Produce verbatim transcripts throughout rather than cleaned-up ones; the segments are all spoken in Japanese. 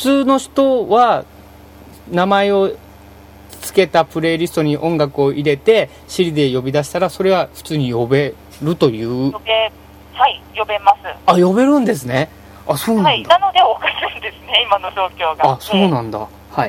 通の人は名前をつけたプレイリストに音楽を入れて Siri で呼び出したらそれは普通に呼べるという。 呼べ、はい、呼べます。 あ、呼べるんですね。あ、そうなんだ。はい、 なのでおかしいんですね、今の状況が。 あ、そうなんだ。はい。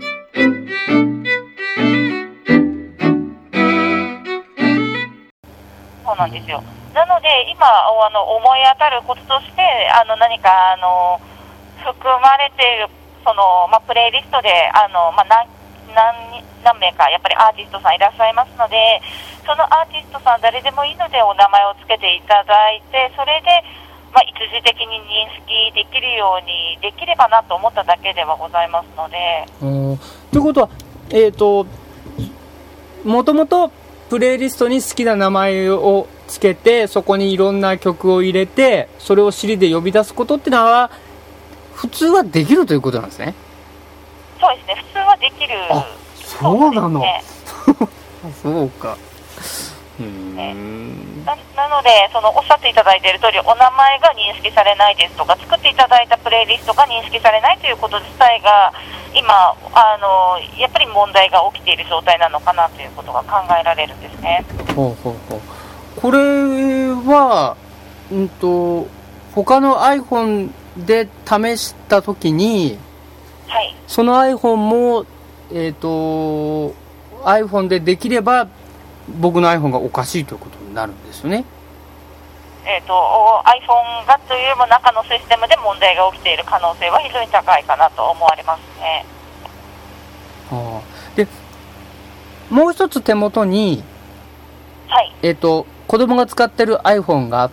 そうなんですよ。なので今あの思い当たることとしてあの何かあの含まれているその、まあ、プレイリストであの、まあ、何, 何, 何名かやっぱりアーティストさんいらっしゃいますので、そのアーティストさん誰でもいいのでお名前をつけていただいて、それで、まあ、一時的に認識できるようにできればなと思っただけではございますので。 うん、ということは、えーと、もともとプレイリストに好きな名前をつけてそこにいろんな曲を入れてそれを Siri で呼び出すことってのは普通はできるということなんですね。 そうですね、普通はできる。 あ、そうなの。 そう、 ね、そうか。うーん、 な, なのでそのおっしゃっていただいている通りお名前が認識されないですとか作っていただいたプレイリストが認識されないということ自体が今あのやっぱり問題が起きている状態なのかなということが考えられるんですね。 ほうほうほう。これは、うんと、他の iPhone で試したときに、 はい、 その iPhone も、えーと、iPhone でできれば僕の iPhone がおかしいということになるんですよね。 えーと、iPhone がというよりも中のシステムで問題が起きている可能性は非常に高いかなと思われますね。 はあ、でもう一つ手元に、 はい、 えーと、子供が使ってる iPhone があって、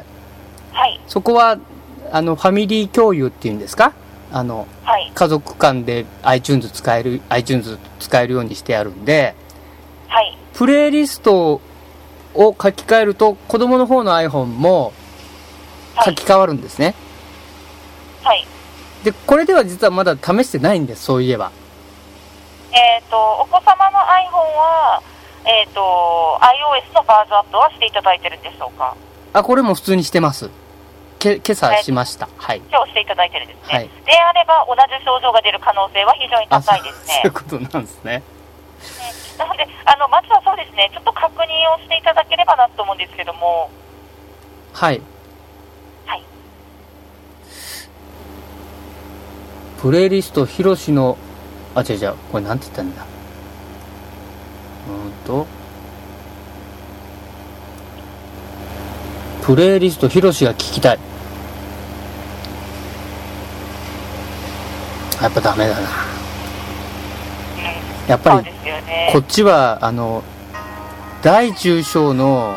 はい、 そこはあのファミリー共有っていうんですか、あの、はい、家族間で iTunes 使える iTunes 使えるようにしてあるんで、 はい、 プレイリストを書き換えると子供の方の iPhone も書き換わるんですね。 はい。 でこれでは実はまだ試してないんです。そういえば。 えっとお子様の iPhone はえっと iOS のバージョンアップはしていただいてるんでしょうか。 あ、これも普通にしてます。け今朝しました。はい。 今日していただいてるんですね。 はい。 であれば同じ症状が出る可能性は非常に高いですね。 そういうことなんですね。 なのであのまずはそうですね、ちょっと確認をしていただければなと思うんですけども。 はい。 はい。 プレイリストひろしの、あ、違う違う、これなんて言ったんだ。うんとプレイリストひろしが聞きたい。やっぱダメだな。やっぱり、ね、こっちはあの大中小の、はい、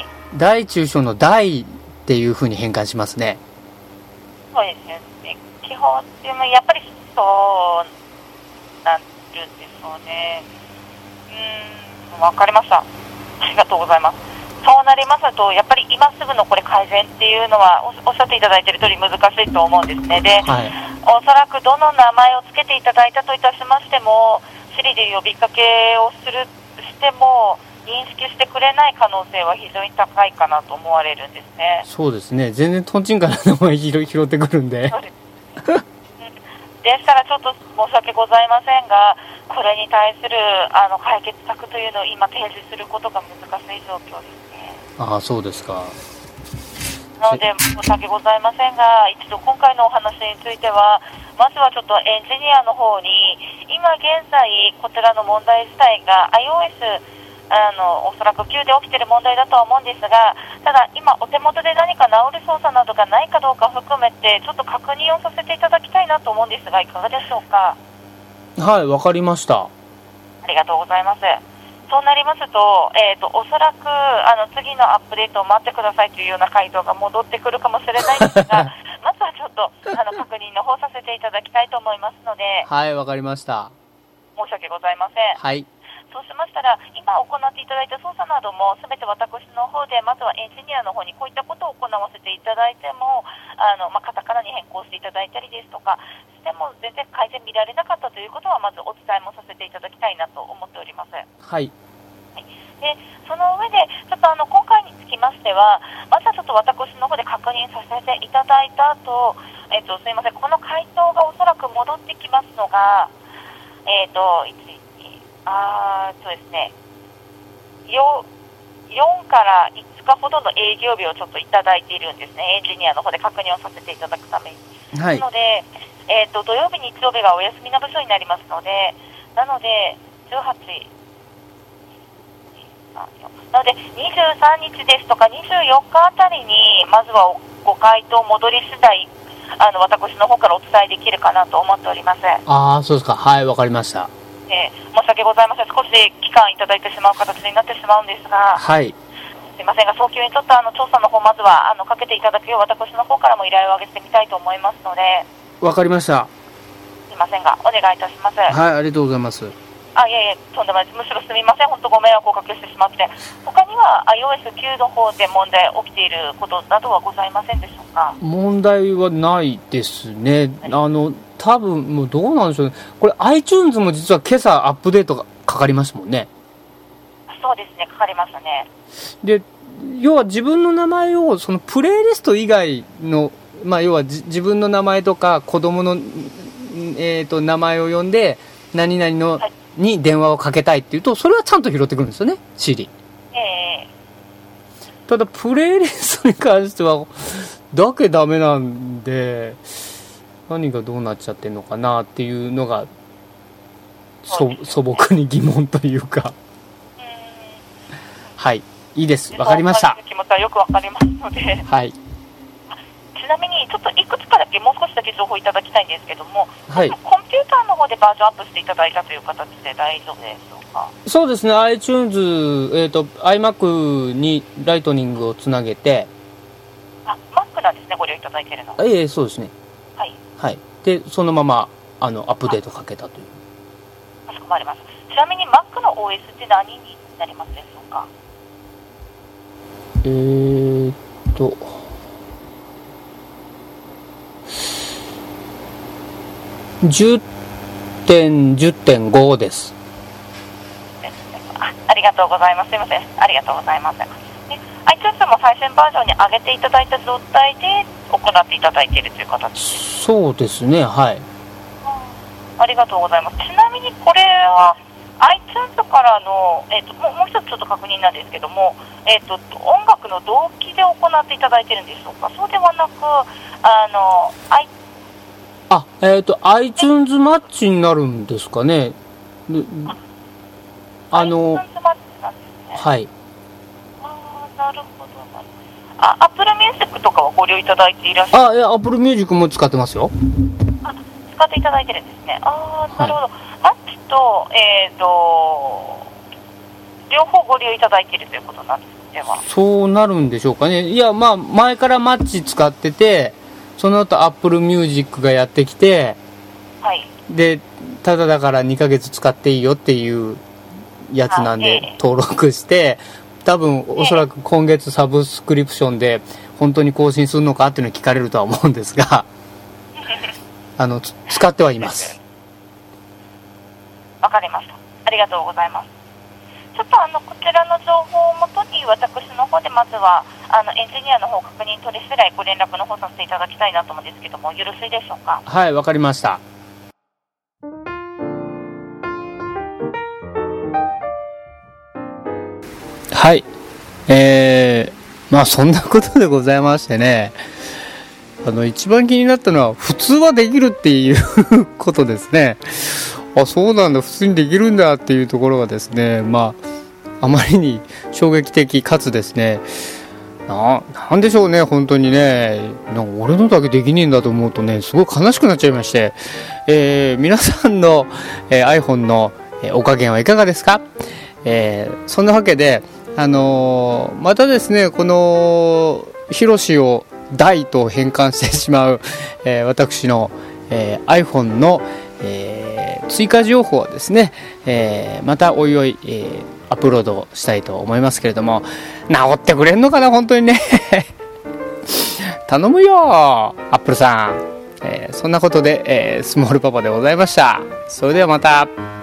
大中小の大っていう風に変換しますね。 そうですよね。基本でもやっぱりそうなんるんですよね。うーん、わかりました。ありがとうございます。そうなりますとやっぱり今すぐのこれ改善っていうのは お, おっしゃっていただいている通り難しいと思うんですね。で、はい、おそらくどの名前をつけていただいたといたしましても Siri で呼びかけをするしても認識してくれない可能性は非常に高いかなと思われるんですね。 そうですね、全然トンチンカンな名前拾ってくるんで。そうですでしたらちょっと申し訳ございませんがこれに対するあの解決策というのを今提示することが難しい状況ですね。 ああ、そうですか。 なので申し訳ございませんが一度今回のお話についてはまずはちょっとエンジニアの方に今現在こちらの問題自体が iOS あのおそらく急で起きている問題だとは思うんですが、ただ今お手元で何か直る操作などがないかどうか含めてちょっと確認をさせていただきたいなと思うんですがいかがでしょうか。 はい、わかりました。 ありがとうございます。そうなりますと、えーと、おそらくあの次のアップデートを待ってくださいというような回答が戻ってくるかもしれないんですがまずはちょっとあの確認の方させていただきたいと思いますので。 はい、わかりました。 申し訳ございません。 はい。 そうしましたら今行っていただいた操作などもすべて私の方でまずはエンジニアの方にこういったことを行わせていただいてもあの、まあ、カタカナに変更していただいたりですとかしても全然改善見られなかったということはまずお伝えもさせていただきたいなと思っております。 はい。 はい、 でその上でちょっとあの今回につきましては、まずはちょっと私の方で確認させていただいた後、えっとすいません、この回答がおそらく戻ってきますのが、えっといち、に、あーそうですね、よんからいつかほどの営業日をちょっといただいているんですね。エンジニアの方で確認をさせていただくために、はい、なので、えーと、土曜日日曜日がお休みな部署になりますので、なのでじゅうはち、なのでにじゅうさんにちですとかにじゅうよっかあたりにまずはご回答戻り次第、あの私の方からお伝えできるかなと思っております。 ああ、そうですか。はい、わかりました。 えー、申し訳ございません。少し期間いただいてしまう形になってしまうんですが、 はい、 すいませんが、早急にちょっとあの調査の方まずはあのかけていただくよう私の方からも依頼を上げてみたいと思いますので。 わかりました。 すいませんがお願いいたします。はい、 ありがとうございます。 あ、いえいえ、とんでもないです。むしろすみません、本当ご迷惑をおかけしてしまって。他には アイオーエスきゅう の方で問題起きていることなどはございませんでしょうか。 問題はないですね。あの多分もうどうなんでしょうね。これ iTunes も実は今朝アップデートがかかりましたもんね。 そうですね、かかりましたね。 で、要は自分の名前をそのプレイリスト以外の、まあ、要は自分の名前とか子供の、えー、と名前を呼んで何々の、はい、に電話をかけたいっていうと、それはちゃんと拾ってくるんですよね、Siri。 えー、ただプレイリストに関してはだけダメなんで、何がどうなっちゃってんのかなっていうのがそ素朴に疑問というか。うーん、はい、いいです、わかりました。 気持ちはよくわかりますので、 はい。 ちなみにちょっといくつかだけもう少しだけ情報いただきたいんですけども、 はい、 コンピューターの方でバージョンアップしていただいたという形で大丈夫でしょうか。 そうですね、 iTunes、えーと、iMac にライトニングをつなげて。 あ、Mac なんですね、ご利用いただいているのは。 ええ、そうですね。 はい、 はい、でそのままあのアップデートかけたという。 かしこまりました。ちなみに Mac の オーエス って何になりますでしょうか。 えーっとじゅってんじゅってんご です。 あ、ありがとうございます。すいません、ありがとうございます。iTunes も最新バージョンに上げていただいた状態で行っていただいているという形です。 そうですね、はい、 ありがとうございます。ちなみにこれは iTunes からの、えー、ともう、もう一つちょっと確認なんですけども、えー、と音楽の同期で行っていただいているんでしょうか。そうではなく、あの、I、 あ、えー、と iTunes マッチになるんですかね。あの iTunes マッチなんですね。 はい。 あ、なるほどな。あ、Apple Music とかはご利用いただいていらっしゃる。 あ、いや、Apple Music も使ってますよ。 あ、使っていただいてるんですね。あ、なるほど。はい、マッチと、えーと、両方ご利用いただいているということなんですでは。 そうなるんでしょうかね。いや、まあ前からマッチ使ってて、その後 Apple Music がやってきて、はい、でただだからにかげつ使っていいよっていうやつなんで登録して、多分おそらく今月サブスクリプションで本当に更新するのかっていうのを聞かれるとは思うんですがあの使ってはいます。 わかりました。ありがとうございます。ちょっとあのこちらの情報をもとに私の方でまずはあのエンジニアの方確認取り次第ご連絡の方させていただきたいなと思うんですけども、よろしいでしょうか。 はい、わかりました。はい、えー、まあそんなことでございましてね、あの一番気になったのは普通はできるっていうことですね。あ、そうなんだ、普通にできるんだっていうところがですね、まああまりに衝撃的かつですね、な, なんでしょうね、本当にね、なんか俺のだけできねえんだと思うとね、すごい悲しくなっちゃいまして、えー、皆さんの、えー、iPhone の、えー、お加減はいかがですか。えー、そんなわけで、あのー、またですね、このヒロシを大と変換してしまう、えー、私の、えー、iPhone の、えー、追加情報はですね、えー、またおいおい、えー、アップロードしたいと思いますけれども、治ってくれんのかな本当にね頼むよアップルさん、えー、そんなことで、えー、スモールパパでございました。それではまた。